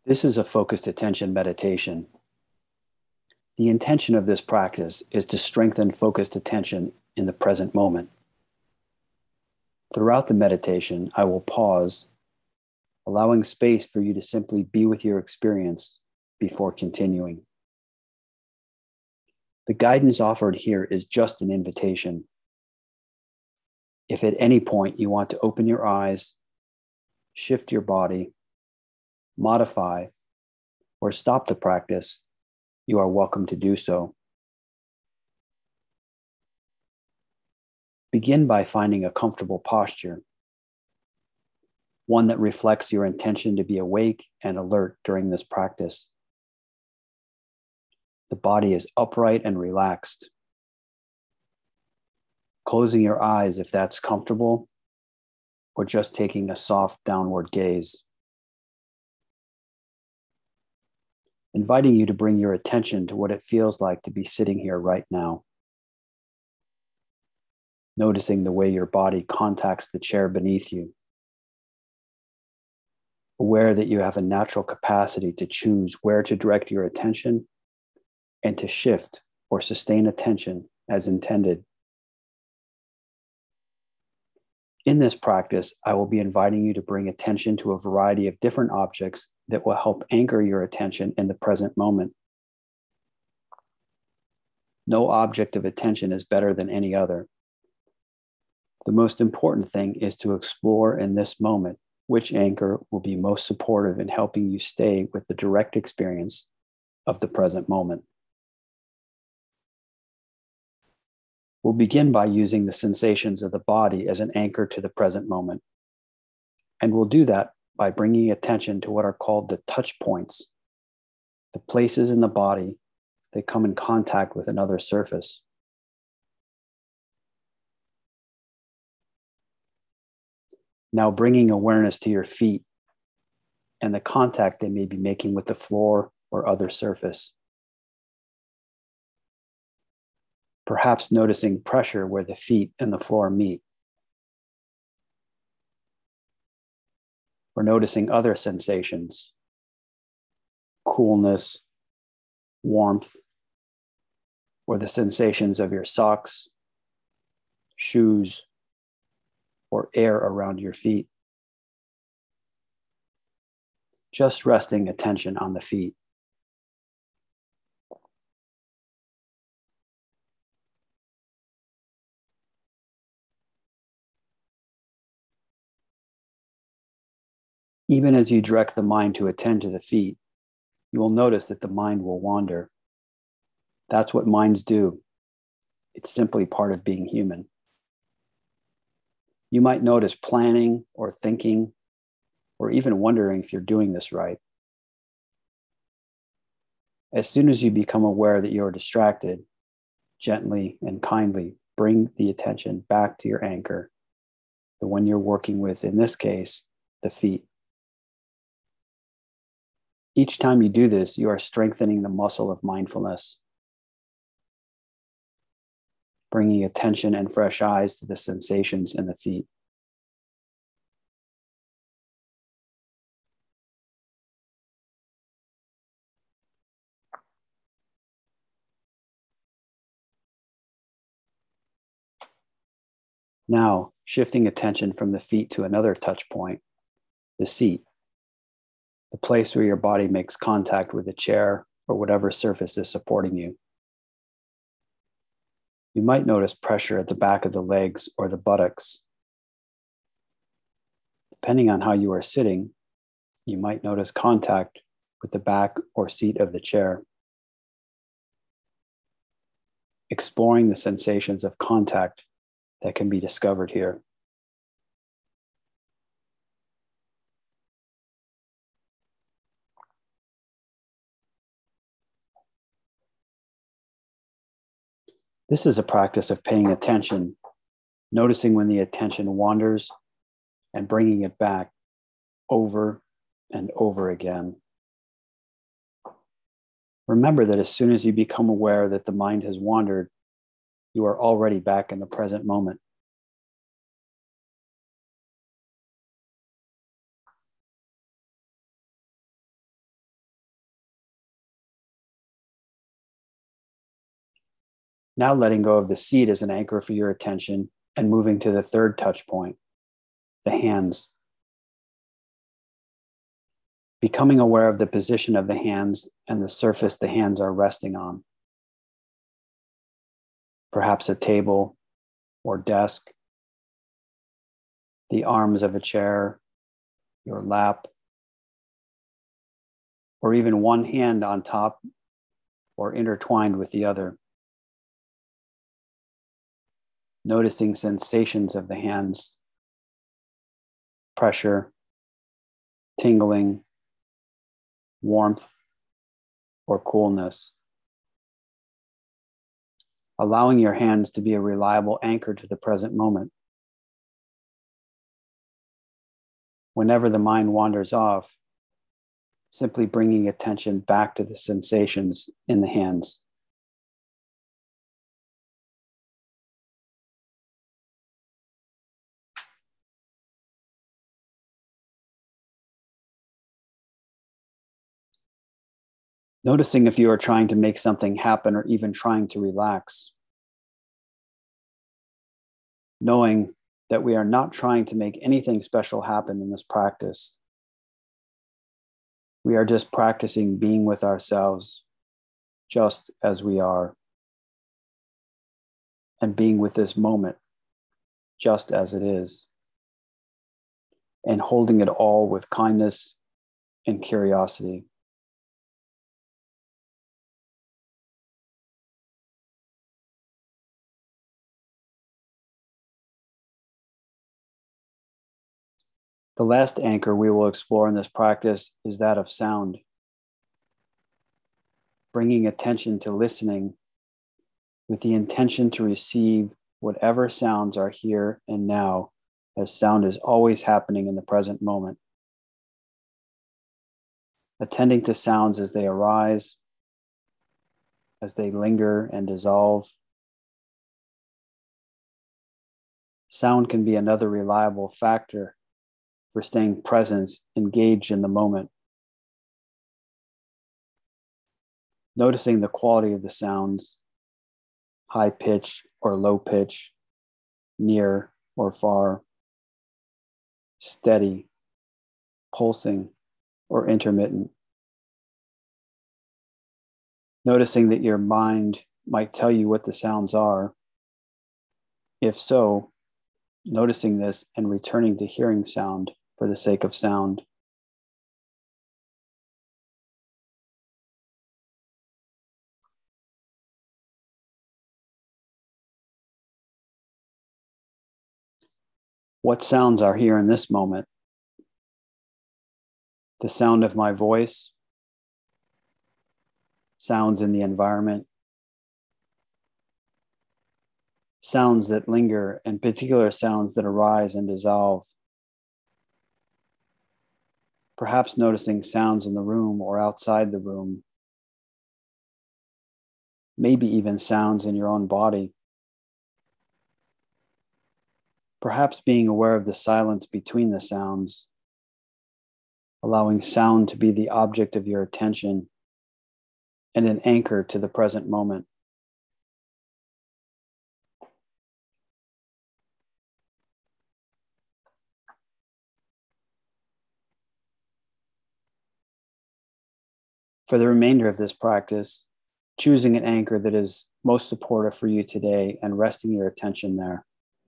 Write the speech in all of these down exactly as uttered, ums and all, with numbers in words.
This is a focused attention meditation. The intention of this practice is to strengthen focused attention in the present moment. Throughout the meditation, I will pause, allowing space for you to simply be with your experience before continuing. The guidance offered here is just an invitation. If at any point you want to open your eyes, shift your body, modify, or stop the practice, you are welcome to do so. Begin by finding a comfortable posture, one that reflects your intention to be awake and alert during this practice. The body is upright and relaxed. Closing your eyes if that's comfortable, or just taking a soft downward gaze. Inviting you to bring your attention to what it feels like to be sitting here right now. Noticing the way your body contacts the chair beneath you. Aware that you have a natural capacity to choose where to direct your attention and to shift or sustain attention as intended. In this practice, I will be inviting you to bring attention to a variety of different objects that will help anchor your attention in the present moment. No object of attention is better than any other. The most important thing is to explore in this moment which anchor will be most supportive in helping you stay with the direct experience of the present moment. We'll begin by using the sensations of the body as an anchor to the present moment. And we'll do that by bringing attention to what are called the touch points, the places in the body that come in contact with another surface. Now bringing awareness to your feet and the contact they may be making with the floor or other surface. Perhaps noticing pressure where the feet and the floor meet. Or noticing other sensations, coolness, warmth, or the sensations of your socks, shoes, or air around your feet. Just resting attention on the feet. Even as you direct the mind to attend to the feet, you will notice that the mind will wander. That's what minds do. It's simply part of being human. You might notice planning or thinking, or even wondering if you're doing this right. As soon as you become aware that you're distracted, gently and kindly bring the attention back to your anchor, the one you're working with, in this case, the feet. Each time you do this, you are strengthening the muscle of mindfulness, bringing attention and fresh eyes to the sensations in the feet. Now, shifting attention from the feet to another touch point, the seat, the place where your body makes contact with the chair or whatever surface is supporting you. You might notice pressure at the back of the legs or the buttocks. Depending on how you are sitting, you might notice contact with the back or seat of the chair. Exploring the sensations of contact that can be discovered here. This is a practice of paying attention, noticing when the attention wanders and bringing it back over and over again. Remember that as soon as you become aware that the mind has wandered, you are already back in the present moment. Now letting go of the seat as an anchor for your attention and moving to the third touch point, the hands. Becoming aware of the position of the hands and the surface the hands are resting on. Perhaps a table or desk, the arms of a chair, your lap, or even one hand on top or intertwined with the other. Noticing sensations of the hands, pressure, tingling, warmth, or coolness. Allowing your hands to be a reliable anchor to the present moment. Whenever the mind wanders off, simply bringing attention back to the sensations in the hands. Noticing if you are trying to make something happen or even trying to relax. Knowing that we are not trying to make anything special happen in this practice. We are just practicing being with ourselves just as we are, and being with this moment just as it is, and holding it all with kindness and curiosity. The last anchor we will explore in this practice is that of sound. Bringing attention to listening with the intention to receive whatever sounds are here and now, as sound is always happening in the present moment. Attending to sounds as they arise, as they linger and dissolve. Sound can be another reliable factor for staying present, engaged in the moment. Noticing the quality of the sounds, high pitch or low pitch, near or far, steady, pulsing, or intermittent. Noticing that your mind might tell you what the sounds are. If so, noticing this and returning to hearing sound for the sake of sound. What sounds are here in this moment? The sound of my voice, sounds in the environment, sounds that linger, and particular sounds that arise and dissolve. Perhaps noticing sounds in the room or outside the room. Maybe even sounds in your own body. Perhaps being aware of the silence between the sounds, allowing sound to be the object of your attention and an anchor to the present moment. For the remainder of this practice, choosing an anchor that is most supportive for you today and resting your attention there.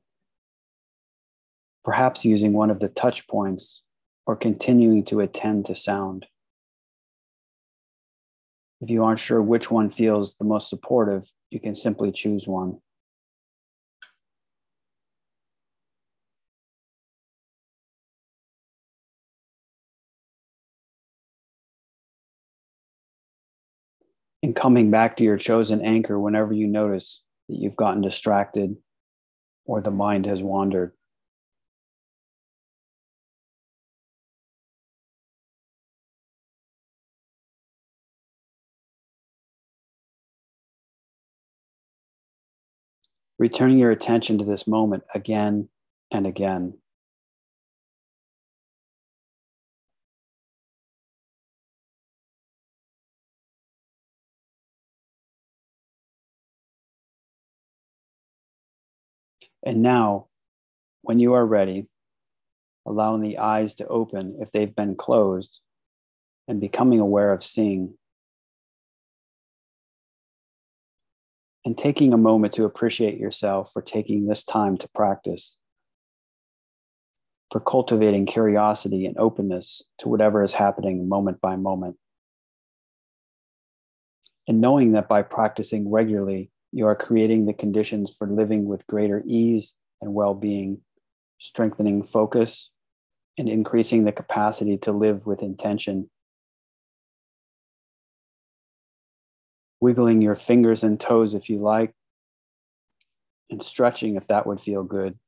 Perhaps using one of the touch points or continuing to attend to sound. If you aren't sure which one feels the most supportive, you can simply choose one. And coming back to your chosen anchor whenever you notice that you've gotten distracted or the mind has wandered. Returning your attention to this moment again and again. And now, when you are ready, allowing the eyes to open if they've been closed and becoming aware of seeing. And taking a moment to appreciate yourself for taking this time to practice, for cultivating curiosity and openness to whatever is happening moment by moment. And knowing that by practicing regularly, you are creating the conditions for living with greater ease and well-being, strengthening focus, and increasing the capacity to live with intention. Wiggling your fingers and toes if you like, and stretching if that would feel good.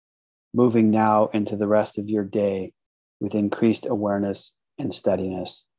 Moving now into the rest of your day with increased awareness and steadiness.